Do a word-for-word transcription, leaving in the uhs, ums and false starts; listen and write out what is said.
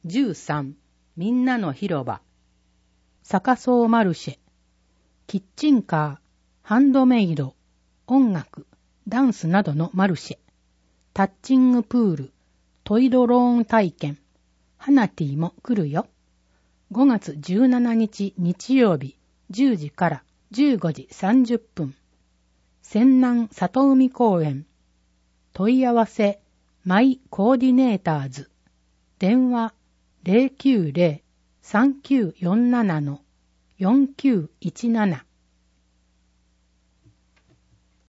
じゅうさんみんなの広場、逆走マルシェ、キッチンカー、ハンドメイド、音楽、ダンスなどのマルシェ、タッチングプール、トイドローン体験、ハナティも来るよ。ごがつじゅうしちにち日曜日じゅうじからじゅうごじさんじゅっぷん、泉南里海公園、問い合わせマイコーディネーターズ、電話 ゼロきゅうゼロ さんきゅうよんなな よんきゅういちなな